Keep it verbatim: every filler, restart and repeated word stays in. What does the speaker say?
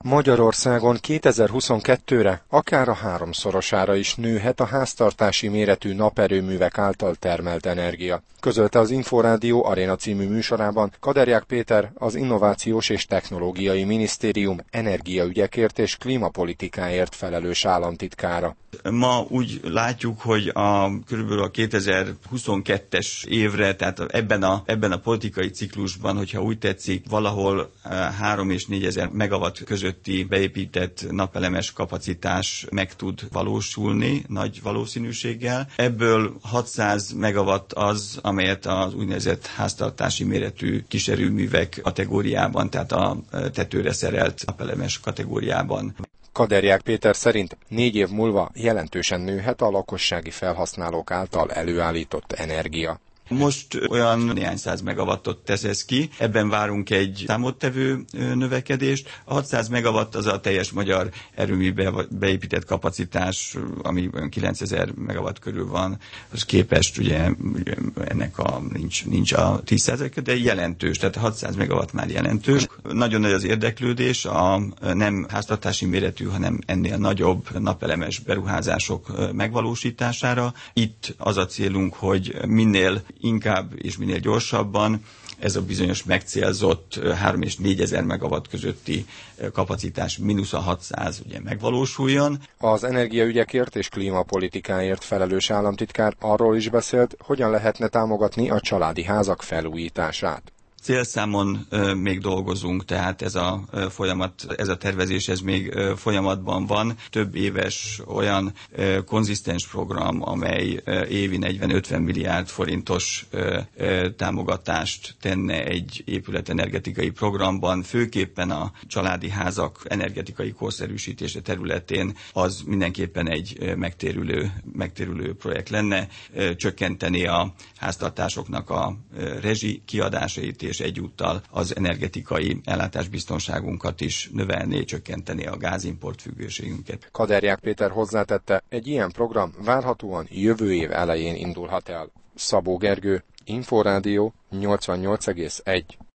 Magyarországon kétezer-huszonkettőre akár a háromszorosára is nőhet a háztartási méretű naperőművek által termelt energia. Közölte az Inforádió Aréna című műsorában Kaderják Péter, az Innovációs és Technológiai Minisztérium energiaügyekért és klímapolitikáért felelős államtitkára. Ma úgy látjuk, hogy a körülbelül a kétezer-huszonkettes évre, tehát ebben a, ebben a politikai ciklusban, hogyha úgy tetszik, valahol három és négyezer megawatt közötti beépített napelemes kapacitás meg tud valósulni nagy valószínűséggel. Ebből hatszáz megawatt az, amelyet az úgynevezett háztartási méretű kiserőművek kategóriában, tehát a tetőre szerelt napelemes kategóriában. Kaderják Péter szerint négy év múlva jelentősen nőhet a lakossági felhasználók által előállított energia. Most olyan néhány száz megawattot tesz ez ki, ebben várunk egy számottevő növekedést. A hatszáz megawatt az a teljes magyar erőműbe beépített kapacitás, ami olyan kilencezer megawatt körül van, az képest ugye ennek a, nincs, nincs a tíz százaléka, de jelentős, tehát a hatszáz megawatt már jelentős. Nagyon nagy az érdeklődés a nem háztartási méretű, hanem ennél nagyobb napelemes beruházások megvalósítására. Itt az a célunk, hogy minél inkább és minél gyorsabban ez a bizonyos megcélzott három és négyezer megawatt közötti kapacitás mínusz a hatszáz ugye megvalósuljon. Az energiaügyekért és klímapolitikáért felelős államtitkár arról is beszélt, hogyan lehetne támogatni a családi házak felújítását. Célszámon ö, még dolgozunk, tehát ez a ö, folyamat, ez a tervezés, ez még ö, folyamatban van. Több éves olyan ö, konzisztens program, amely ö, évi negyven-ötven milliárd forintos ö, ö, támogatást tenne egy épületenergetikai programban, főképpen a családi házak energetikai korszerűsítése területén, az mindenképpen egy ö, megtérülő, megtérülő projekt lenne, ö, csökkenteni a háztartásoknak a ö, rezsi kiadásait, és egyúttal az energetikai ellátásbiztonságunkat is növelné, csökkenteni a gázimport függőségünket. Kaderják Péter hozzátette, egy ilyen program várhatóan jövő év elején indulhat el. Szabó Gergő, Inforádió nyolcvannyolc egész egy.